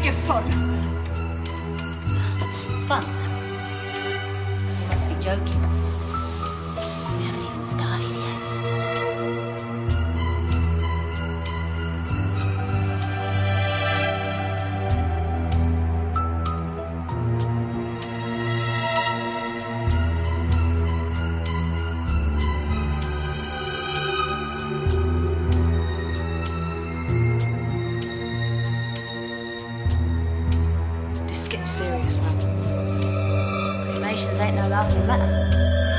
had your fun. Fun? You must be joking. We haven't even started yet. This is getting serious, man. Cremations ain't no laughing matter.